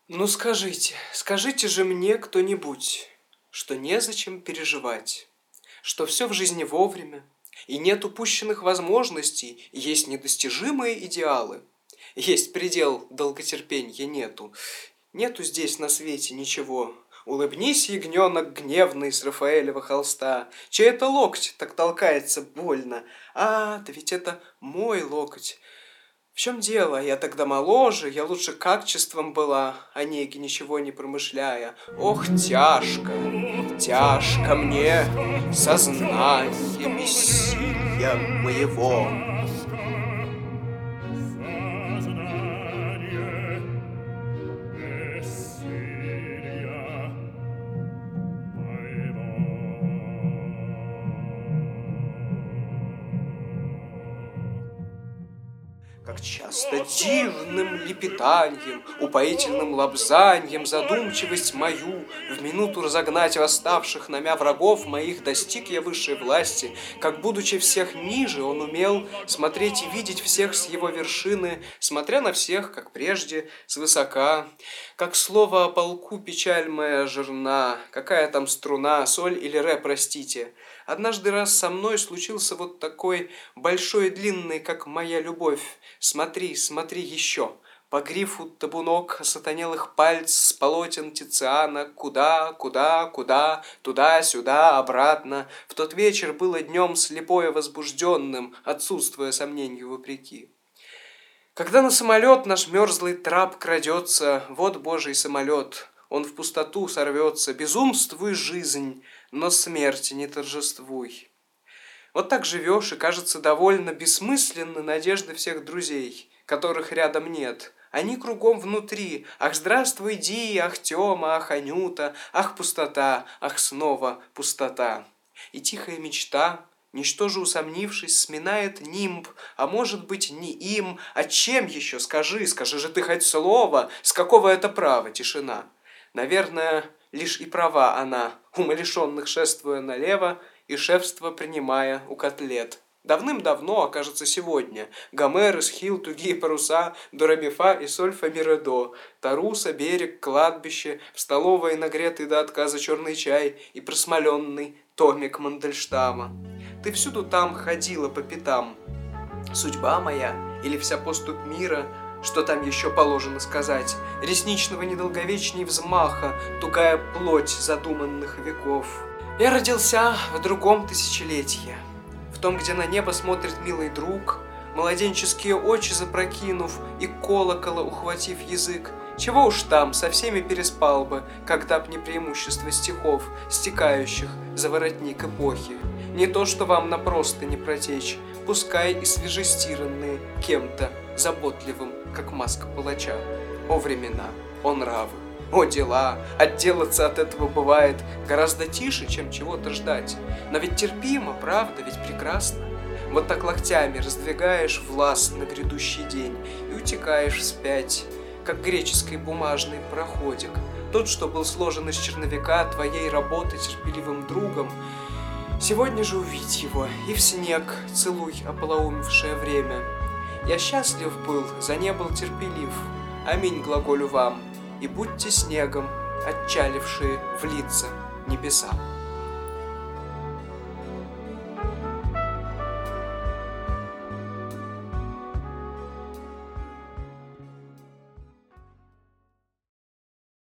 Ну скажите же мне кто-нибудь, что незачем переживать, что все в жизни вовремя, и нет упущенных возможностей, и есть недостижимые идеалы. Есть предел долготерпенья нету. Нету здесь на свете ничего. Улыбнись, ягненок гневный с Рафаэлева холста. Чей это локоть так толкается больно? А, да ведь это мой локоть. В чем дело? Я тогда моложе, я лучше качеством была, о неге ничего не промышляя. Ох, тяжко, тяжко мне сознание бессилия моего. Как часто дивным лепетаньем, упоительным лобзаньем задумчивость мою в минуту разогнать восставших на мя врагов моих достиг я высшей власти, как, будучи всех ниже, он умел смотреть и видеть всех с его вершины, смотря на всех, как прежде, свысока. Как слово о полку печаль моя жирна, какая там струна, соль или ре, простите. Однажды раз со мной случился вот такой большой и длинный, как моя любовь. Смотри, смотри еще. По грифу табунок сатанелых пальц с полотен Тициана. Куда, куда, куда, туда-сюда, обратно. В тот вечер было днем слепое возбужденным, отсутствуя сомнению вопреки. Когда на самолет наш мерзлый трап крадется, вот божий самолет, он в пустоту сорвется. Безумствуй, жизнь, но смерти не торжествуй. Вот так живешь, и кажется довольно бессмысленны надежды всех друзей, которых рядом нет. Они кругом внутри. Ах, здравствуй, Ди, ах, Тёма, ах, Анюта, ах, пустота, ах, снова пустота. И тихая мечта, ничтоже усомнившись, сминает нимб, а может быть не им, а чем еще, скажи же ты хоть слово, с какого это права тишина? Наверное, лишь и права она, умалишенных шествуя налево, и шефство принимая у котлет. Давным-давно, а кажется сегодня, Гомер, Эсхил, тугие паруса, до ре ми фа и соль фа ми ре до, Таруса, берег, кладбище, в столовой нагретый до отказа черный чай и просмоленный томик Мандельштама. Ты всюду там ходила по пятам. Судьба моя или вся поступь мира, что там еще положено сказать, ресничного недолговечней взмаха, тугая плоть задуманных веков. Я родился в другом тысячелетии, в том, где на небо смотрит милый друг, младенческие очи запрокинув и колокола ухватив язык. Чего уж там, со всеми переспал бы, когда б не преимущество стихов, стекающих за воротник эпохи. Не то, что вам напросто не протечь, пускай и свежестиранные кем-то заботливым, как маска палача. О времена, о нравы, о дела, отделаться от этого бывает гораздо тише, чем чего-то ждать. Но ведь терпимо, правда, ведь прекрасно. Вот так локтями раздвигаешь властно грядущий день и утекаешь вспять, как греческий бумажный пароходик. Тот, что был сложен из черновика твоей работы терпеливым другом, сегодня же увидь его и в снег целуй ополоумевшее время. Я счастлив был, за не был терпелив. Аминь глаголю вам, и будьте снегом, отчалившие в лица небеса.